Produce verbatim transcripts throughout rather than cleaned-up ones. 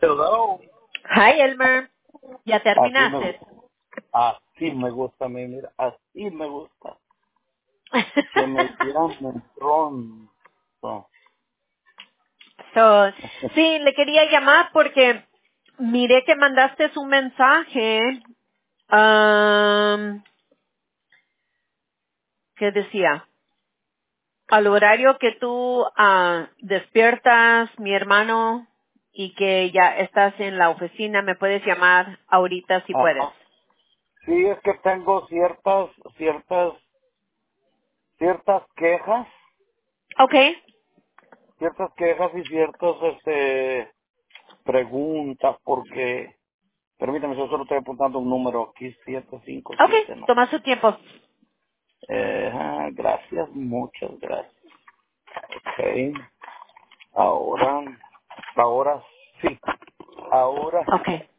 Hello. Hi, Elmer. ¿Ya Así me terminaste? gusta. Así me gusta a mí, mira. Así me gusta. Que me llamen pronto. so, sí, le quería llamar porque miré que mandaste un mensaje um, que decía, al horario que tú ah, despiertas, mi hermano, y que ya estás en la oficina, me puedes llamar ahorita si puedes. Ajá. Sí, es que tengo ciertas, ciertas, ciertas quejas, Okay, ciertas quejas y ciertas, este, preguntas, porque, permítame, yo solo estoy apuntando un número aquí, siete cinco okay, siete, ¿no? toma su tiempo. Eh, ah, gracias, muchas gracias. Ok. Ahora, ahora sí. Ahora, Okay.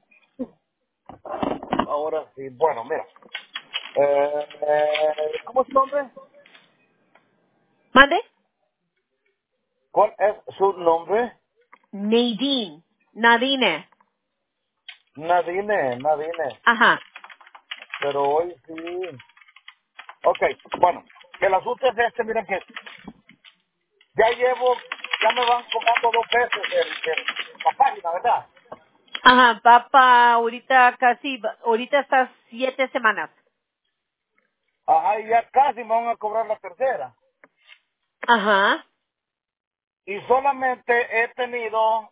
ahora sí. Bueno, mira. Eh, eh, ¿Cómo es su nombre? ¿Mande? ¿Cuál es su nombre? Nadine. Nadine. Nadine, Nadine. Ajá. Pero hoy sí. Ok, bueno. El asunto es este, miren que ya llevo, ya me van cobrando dos veces el, el- la página, ¿verdad? Ajá, va pa ahorita casi, ahorita está siete semanas. Ajá, y ya casi me van a cobrar la tercera. Ajá, Y solamente he tenido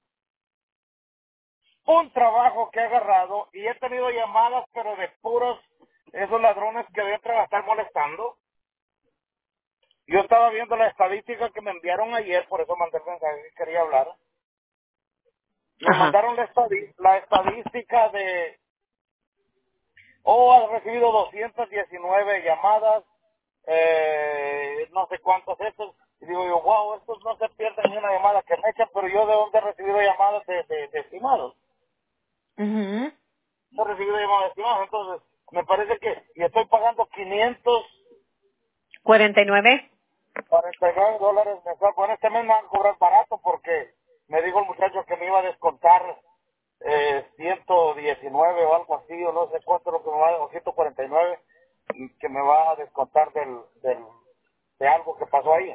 un trabajo que he agarrado y he tenido llamadas, pero de puros esos ladrones que dentro a estar molestando. Yo estaba viendo la estadística que me enviaron ayer, por eso mandé el mensaje que quería hablar. Me ajá, mandaron la, estadi- la estadística de, oh, has recibido doscientas diecinueve llamadas, eh, no sé cuántos estos. Y digo yo, wow, estos no se pierden ni una llamada que me echan, pero yo de dónde he recibido llamadas de, de, de estimados. mhm, No he recibido llamadas de estimados, entonces me parece que, y estoy pagando quinientos cuarenta y nueve. cuarenta y nueve dólares mensual. Bueno, este mes me van a cobrar barato porque me dijo el muchacho que me iba a descontar eh, ciento diecinueve o algo así, o no sé cuánto es lo que me va a, o ciento cuarenta y nueve, y que me va a descontar del, del, de algo que pasó ahí.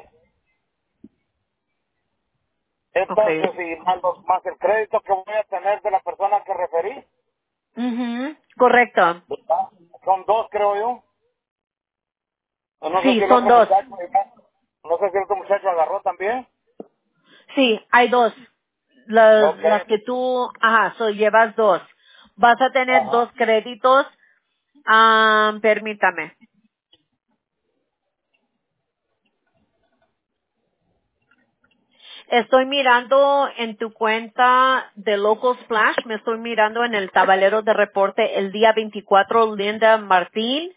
Okay. Entonces, y más, los- más el crédito que voy a tener de la persona que referí, Mhm, correcto. ¿verdad? Son dos, creo yo. O no sé Sí, si el son otro dos. muchacho, no sé si el otro muchacho agarró también. Sí, hay dos. Las, Ok, las que tú, ajá, so llevas dos. Vas a tener dos ajá. créditos. Ah, permítame. Estoy mirando en tu cuenta de Local Splash, me estoy mirando en el tablero de reporte el día veinticuatro, Linda Martín.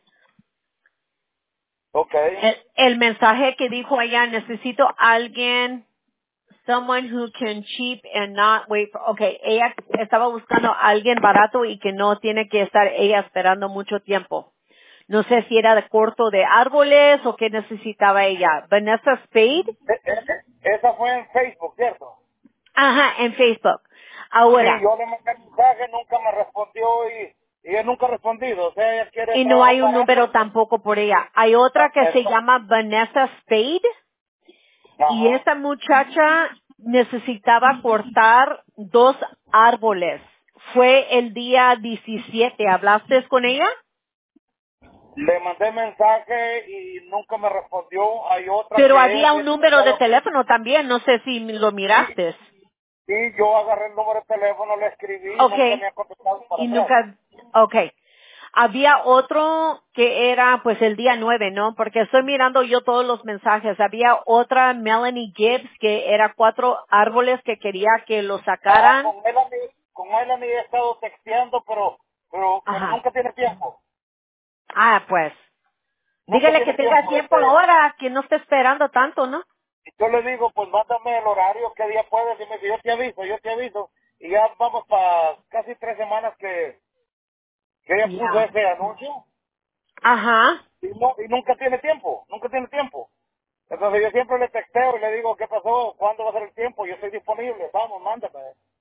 Ok. El, el mensaje que dijo allá, necesito alguien, someone who can cheap and not wait for, okay, ella estaba buscando a alguien barato y que no tiene que estar ella esperando mucho tiempo. No sé si era de corto de árboles o qué necesitaba ella. Vanessa Spade. E- e- esa fue en Facebook, ¿cierto? Ajá, en Facebook. Sí, Ahora, yo le mandé mensaje, nunca me respondió y, y él nunca ha respondido. O sea, ella quiere y no trabajo hay un barato. número tampoco por ella. Hay otra Ah, que se eso. llama Vanessa Spade y Ajá. esta muchacha necesitaba cortar dos árboles. Fue el día diecisiete. ¿Hablaste con ella? Le mandé mensaje y nunca me respondió. Hay otra Pero que es había un de número de Chicago. teléfono también. No sé si lo Sí, miraste. sí, yo agarré el número de teléfono, le escribí y nunca Okay. me ha contestado para Y atrás. nunca, okay. Había otro que era pues el día nueve, ¿no? Porque estoy mirando yo todos los mensajes. Había otra Melanie Gibbs que era cuatro árboles que quería que lo Ajá, sacaran. con él a mí, con él a mí he estado texteando, pero, pero, pero Ajá. nunca tiene tiempo. Ah, pues. Nunca Dígale que tiene tenga tiempo. tiempo Este, ahora, que no esté esperando tanto, ¿no? Y yo le digo, pues mándame el horario, qué día puedes, y me dice, yo te aviso, yo te aviso. Y ya vamos para casi tres semanas que, que ella puso Ya. ese anuncio Ajá. y, no, y nunca tiene tiempo, nunca tiene tiempo. Entonces yo siempre le texteo y le digo, ¿qué pasó? ¿Cuándo va a ser el tiempo? Yo estoy disponible, vamos, mándame.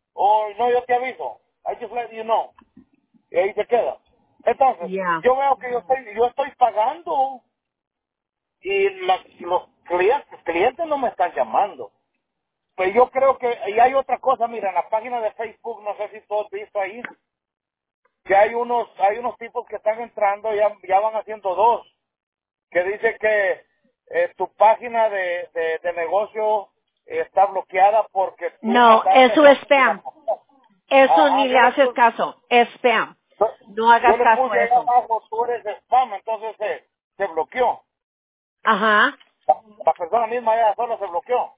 o no, yo te aviso, I just let you know, y ahí se queda. Entonces, Ya. yo veo que yo estoy, yo estoy pagando y la- los clientes, clientes no me están llamando. Pues yo creo que, y hay otra cosa, mira, en la página de Facebook, no sé si tú has visto ahí, que hay unos, hay unos tipos que están entrando, ya, ya van haciendo dos, que dice que eh, tu página de, de, de negocio está bloqueada porque tú No, mandaste eso es fotos de la spam. casa. Eso Ajá, ni le yo le haces puse, caso. Es spam. yo, No yo hagas le caso puse a ahí eso. abajo, tú eres spam, entonces se, se bloqueó. Ajá. La, la persona misma ya solo se bloqueó.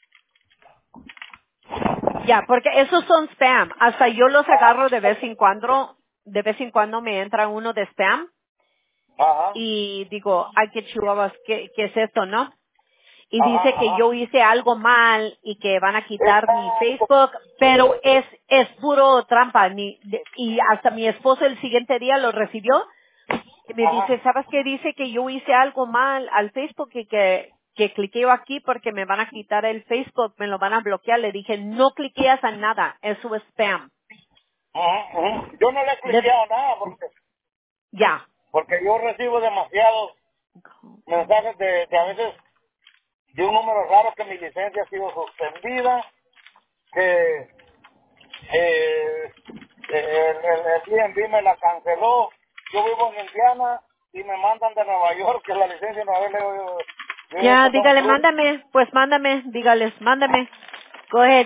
Ya, porque esos son spam. Hasta yo los Ajá, agarro de vez en cuando. De vez en cuando me entra uno de spam. ajá, Y digo, ay, qué chihuahuas, ¿qué, qué es esto, no? Y dice ajá, que ajá. yo hice algo mal y que van a quitar mi Exacto. Facebook, pero es es puro trampa. Ni, de- y hasta mi esposo el siguiente día lo recibió y me Ajá. dice, ¿sabes qué? Dice que yo hice algo mal al Facebook y que, que cliqueo aquí porque me van a quitar el Facebook, me lo van a bloquear. Le dije, no cliqueas a nada, eso es spam. Ajá, ajá. Yo no le he De- cliqueado nada porque, ya. porque yo recibo demasiados mensajes de, de a veces de un número raro que mi licencia ha sido suspendida, que eh, el, el, el D M V me la canceló. Yo vivo en Indiana y me mandan de Nueva York que la licencia de Nueva York, le digo, yo, yo digo, Ya, estos son dígale, flujos. mándame, pues mándame, dígales, mándame. Go ahead.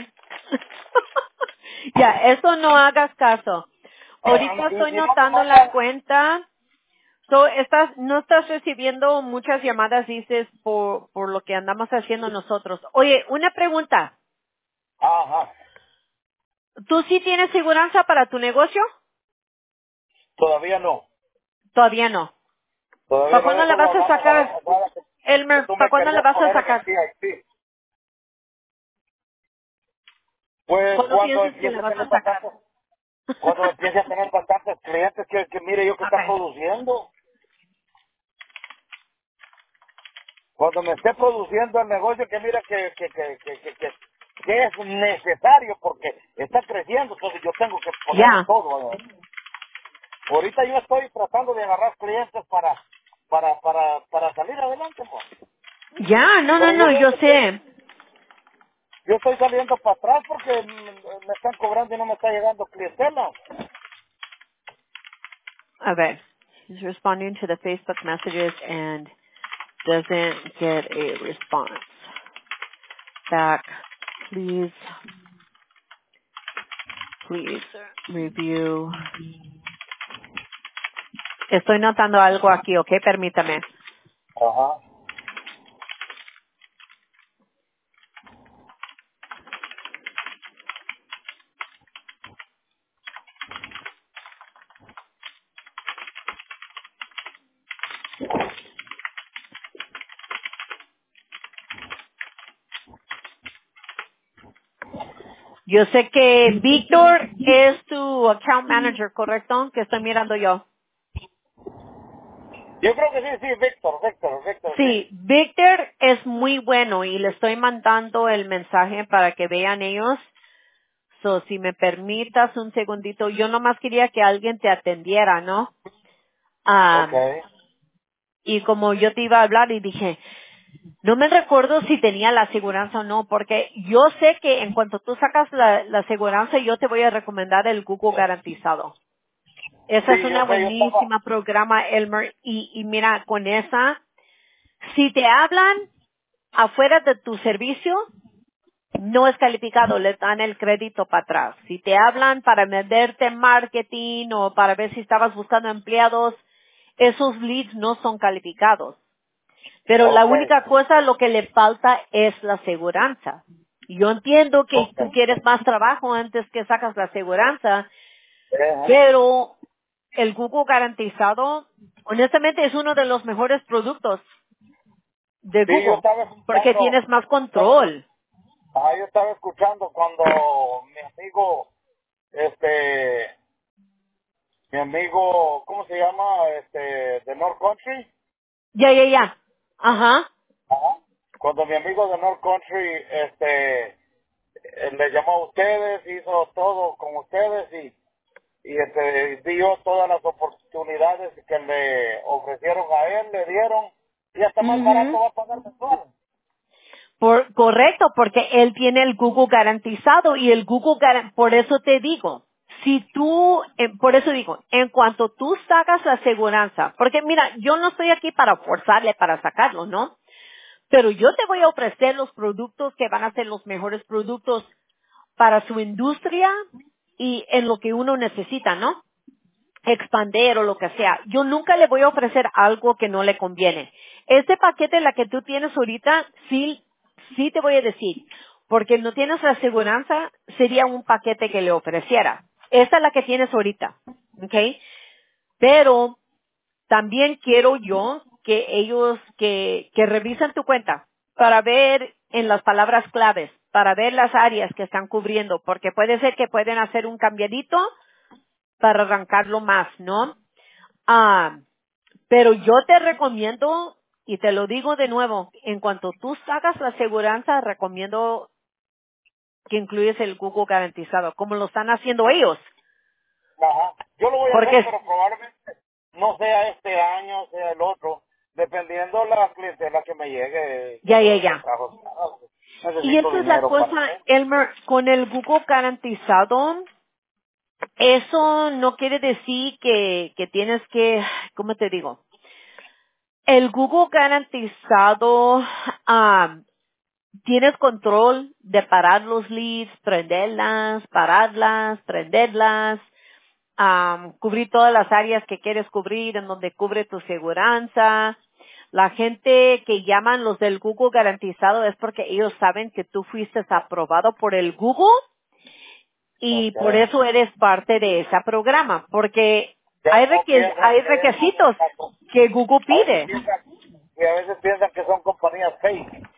Ya, eso no hagas caso. Ahorita estoy Y, y no me notando la mandan, cuenta. So, estás, no estás recibiendo muchas llamadas, dices, por, por lo que andamos haciendo nosotros. Oye, una pregunta. ajá, ¿Tú sí tienes seguridad para tu negocio? todavía no, Todavía no. todavía ¿Para no, cuándo la eso lo vas a hablamos ahora, sacar, ahora que, que Elmer? tú ¿Para me cuándo la querías vas a poner en el sacar? T I P. Pues ¿Cuándo cuando piensas que empiece la a vas tener a sacar? bastantes, cuando empiece a tener bastantes clientes que, que mire yo que está Okay. produciendo, cuando me esté produciendo el negocio que mira que, que, que, que, que, que- que es necesario porque está creciendo, entonces yo tengo que poner Ya. todo. ¿verdad? Ahorita yo estoy tratando de agarrar clientes para para para para salir adelante, pues. Ya, no, no, Pero yo no, veo yo que estoy, sé. yo estoy saliendo para atrás porque mm, me están cobrando y no me está llegando clientela. A ver. He's responding to the Facebook messages and doesn't get a response back. Please, please review. Estoy notando algo aquí, ¿ok? Permítame. Ajá. Yo sé que Víctor es tu account manager, ¿correcto? Que estoy mirando yo. Yo creo que sí, sí, Víctor, Víctor, Víctor, sí. Sí, Víctor es muy bueno y le estoy mandando el mensaje para que vean ellos. So, si me permitas un segundito, yo nomás quería que alguien te atendiera, ¿no? Ok. Ah, y como yo te iba a hablar y dije, no me recuerdo si tenía la aseguranza o no, porque yo sé que en cuanto tú sacas la, la aseguranza, yo te voy a recomendar el Google garantizado. Esa es Sí, yo una sé, yo estaba... buenísima programa, Elmer, y, y mira, con esa, si te hablan afuera de tu servicio, no es calificado, les dan el crédito para atrás. Si te hablan para venderte en marketing o para ver si estabas buscando empleados, esos leads no son calificados. Pero la Ok, única cosa, lo que le falta es la aseguranza. Yo entiendo que ok. tú quieres más trabajo antes que sacas la aseguranza, Ajá. pero el Google garantizado, honestamente, es uno de los mejores productos de Sí, yo Google, estaba porque escuchando, tienes más estaba- control. ah, yo estaba escuchando cuando mi amigo, este, mi amigo, ¿cómo se llama? Este, de North Country. Ya, ya, ya. Ajá. Ajá. Cuando mi amigo de North Country, este, eh, le llamó a ustedes, hizo todo con ustedes y, y este, dio todas las oportunidades que le ofrecieron a él, le dieron y hasta más barato Ujú. va a pagar mensual. Por, correcto, porque él tiene el Google garantizado y el Google garan- por eso te digo, si tú, eh, por eso digo, en cuanto tú sacas la aseguranza, porque mira, yo no estoy aquí para forzarle para sacarlo, ¿no? Pero yo te voy a ofrecer los productos que van a ser los mejores productos para su industria y en lo que uno necesita, ¿no? Expander o lo que sea. Yo nunca le voy a ofrecer algo que no le conviene. Este paquete, la que tú tienes ahorita, sí, sí te voy a decir, porque no tienes la aseguranza, sería un paquete que le ofreciera. Esta es la que tienes ahorita, ¿ok? Pero también quiero yo que ellos, que, que revisen tu cuenta para ver en las palabras claves, para ver las áreas que están cubriendo, porque puede ser que pueden hacer un cambiadito para arrancarlo más, ¿no? Ah, pero yo te recomiendo, y te lo digo de nuevo, en cuanto tú sacas la aseguranza, recomiendo que incluyes el Google garantizado, como lo están haciendo ellos. Ajá. Yo lo voy a hacer, Porque, pero probablemente no sea este año, sea el otro, dependiendo la clientela que me llegue, que ya, ya, me, me ya. trajo. Y Necesito eso es la dinero para cosa, eso. Elmer, con el Google garantizado, eso no quiere decir que, que tienes que, ¿cómo te digo? El Google garantizado, ah, tienes control de parar los leads, prenderlas, pararlas, prenderlas, am, cubrir todas las áreas que quieres cubrir, en donde cubre tu seguranza. La gente que llaman los del Google garantizado es porque ellos saben que tú fuiste aprobado por el Google y por Okay. eso eres parte de ese programa, porque Ya hay, no reque- piensan hay que es requisitos una- que Google a veces pide. piensan y a veces piensan que son compañías fake,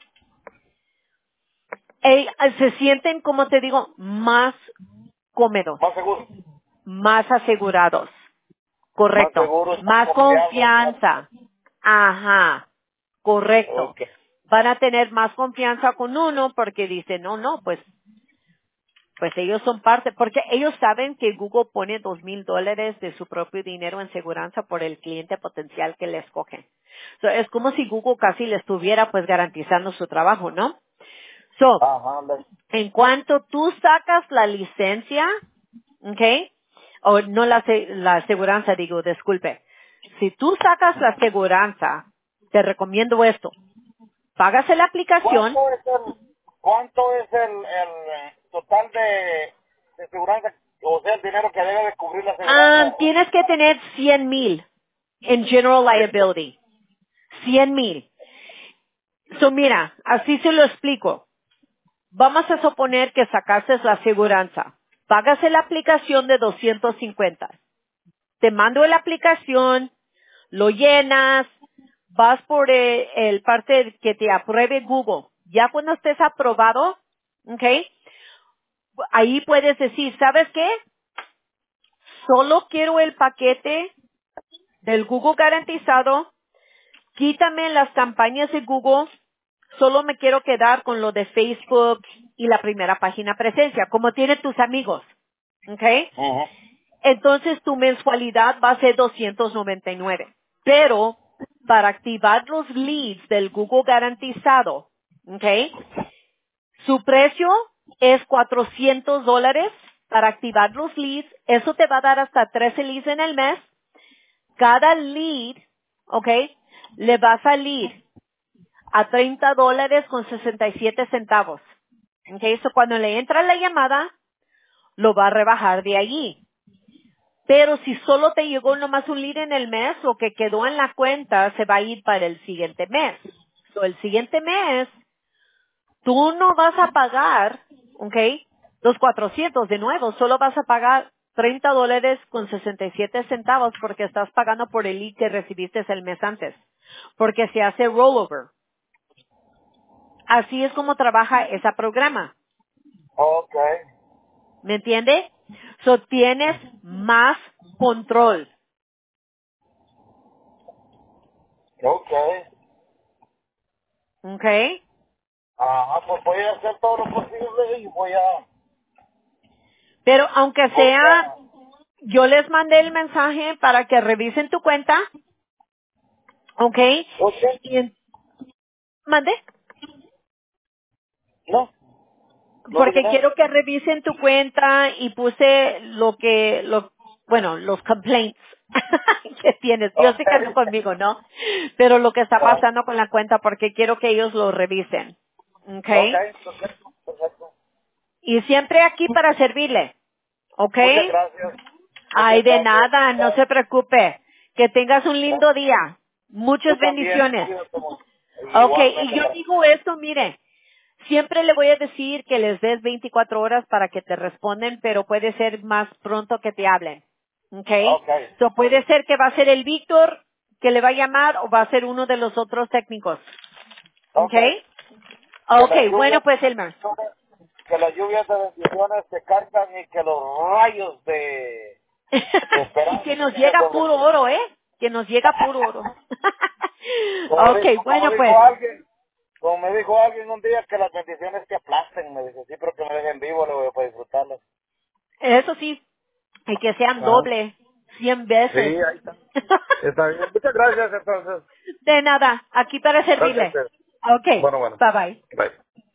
Ey, se sienten, como te digo, más cómodos, más seguros, más asegurados. más Correcto. seguros, más Más confiables, más. confianza. Ajá. Correcto. Okay. Van a tener más confianza con uno porque dicen, no, no, pues, pues ellos son parte, porque ellos saben que Google pone dos mil dólares de su propio dinero en seguranza por el cliente potencial que le escogen. So, es como si Google casi le estuviera pues garantizando su trabajo, ¿no? So, Ajá, le- en cuanto tú sacas la licencia, ¿ok? O no la, se- la aseguranza, digo, disculpe. Si tú sacas la aseguranza, te recomiendo esto. Pagas la aplicación. ¿Cuánto es el, cuánto es el, el eh, total de, de seguridad, o sea, el dinero que debe de cubrir la Ah, aseguranza? tienes que tener cien mil en General Liability. cien mil. So, mira, así se lo explico. Vamos a suponer que sacaste la aseguranza. Pagas la aplicación de doscientos cincuenta. Te mando la aplicación, lo llenas, vas por el, el parte que te apruebe Google. Ya cuando estés aprobado, ¿ok? Ahí puedes decir, ¿sabes qué? Solo quiero el paquete del Google garantizado, quítame las campañas de Google, solo me quiero quedar con lo de Facebook y la primera página presencia, como tienen tus amigos, ¿ok? Ujú. Entonces tu mensualidad va a ser doscientos noventa y nueve. Pero para activar los leads del Google garantizado, ¿ok? Su precio es cuatrocientos dólares para activar los leads. Eso te va a dar hasta trece leads en el mes. Cada lead, ¿ok? Le va a salir a treinta dólares con sesenta y siete centavos. ¿Ok? Eso cuando le entra la llamada, lo va a rebajar de allí. Pero si solo te llegó nomás un lead en el mes, lo que quedó en la cuenta se va a ir para el siguiente mes. So, el siguiente mes, tú no vas a pagar, ¿ok? Los cuatrocientos de nuevo, solo vas a pagar treinta dólares con sesenta y siete centavos porque estás pagando por el lead que recibiste el mes antes. Porque se hace rollover. Así es como trabaja ese programa. Okay, ¿Me entiende? So, tienes más control. okay. ¿Ok? Ah, pues voy a hacer todo lo posible y voy a... Pero aunque Voy sea, a... yo les mandé el mensaje para que revisen tu cuenta, ¿ok? ¿Ok? Y en- ¿Mande? No, no dije Porque nada. quiero que revisen tu cuenta y puse lo que, lo, bueno, los complaints que tienes. Yo Ok. sé que no conmigo, ¿no? Pero lo que está Ah, pasando con la cuenta porque quiero que ellos lo revisen. ¿Ok? ok, perfecto, perfecto. Y siempre aquí para servirle. ¿Ok? Muchas gracias. Ay, Muchas de gracias. nada, no se preocupe. Que tengas un ¿Eh? lindo día. Tú Muchas también, bendiciones. cuídate mucho. Ok, y Igualmente yo para ti. digo esto, mire, siempre le voy a decir que les des veinticuatro horas para que te responden, pero puede ser más pronto que te hablen. Ok. Ok, So puede ser que va a ser el Víctor que le va a llamar o va a ser uno de los otros técnicos. Ok. ok. Que Ok, las bueno lluvias pues Elmer. que las lluvias de bendiciones se cargan y que los rayos de, de Y esperanza que nos lleguen llega sobre puro ti. oro, ¿eh? Que nos llega puro oro. Como, Ok, di- como bueno dijo pues. alguien, como me dijo alguien un día, que las bendiciones te aplasten, me dice, sí, pero que me dejen vivo, le voy para disfrutarlas. Eso sí, y que sean Ah, doble, cien sí, veces. ahí está. Está bien. Muchas gracias, entonces. De nada, aquí para servirle. Gracias. Ok, Bueno, bueno. bye bye. Bye.